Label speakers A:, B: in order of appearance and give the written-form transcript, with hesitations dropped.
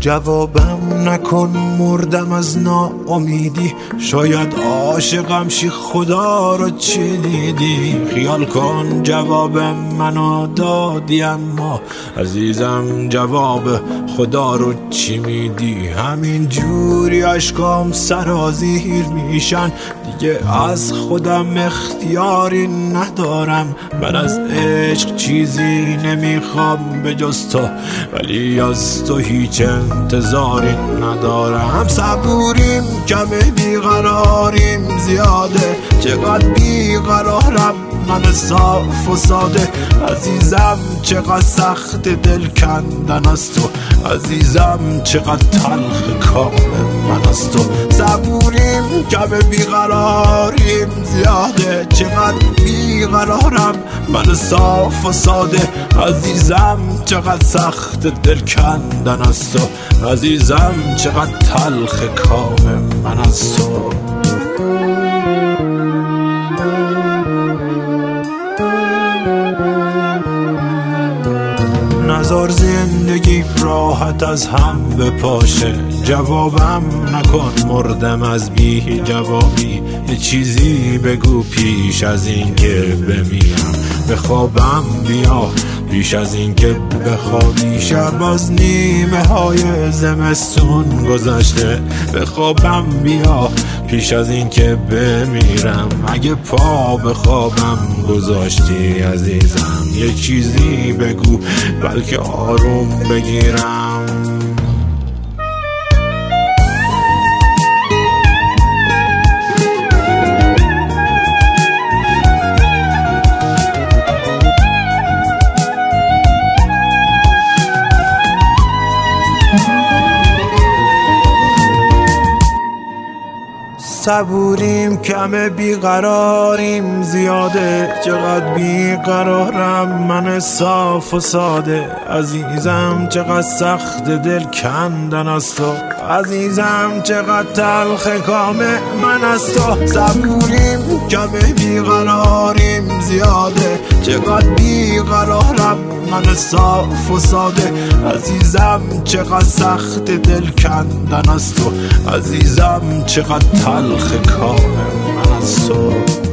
A: جوابم نکن مردم از ناامیدی، شاید عاشقم شی خدا رو چی دیدی. خیال کن جواب منو دادی اما عزیزم جواب خدا رو چی میدی. همین جوری عشقام سرازیر میشن، دیگه از خودم اختیاری ندارم. من از عشق چیزی نمیخوام به جز تو، ولی از تو هیچ انتظاری ندارم. صبوریم کمه بیقراریم زیاده، چقدر بیقرارم من صاف و ساده. عزیزم چقدر سخت دل کندن از تو، عزیزم چقدر تلخ کام من از تو. صبوریم کمه بیقراریم زیاده، چقدر بیقرارم من صاف و ساده. عزیزم چقدر سخت دل کندن از تو، عزیزم چقدر تلخ کام من از تو. نزار زندگی راحت از هم بپاشه، جوابم نکن مردم از بی جوابی. یه چیزی بگو پیش از این که بمیرم، به خوابم بیا پیش از این که بخوابی. شب از نیمه های زمستون گذشته، به خوابم بیا پیش از این که بمیرم. اگه پا به خوابم گذاشتی عزیزم، یه چیزی بگو بلکه آروم بگیرم. صبوریم کمه بیقراریم زیاده، چقدر بیقرارم من صاف و ساده. عزیزم چقدر سخت دل کندن از تو، عزیزم چقدر تلخ کام من از تو. صبوریم کمه بیقراریم زیاده، چقدر بیقرارم من صاف و ساده. عزیزم چقدر سخت دل کندن از تو، عزیزم چقدر تلخ کام من از تو.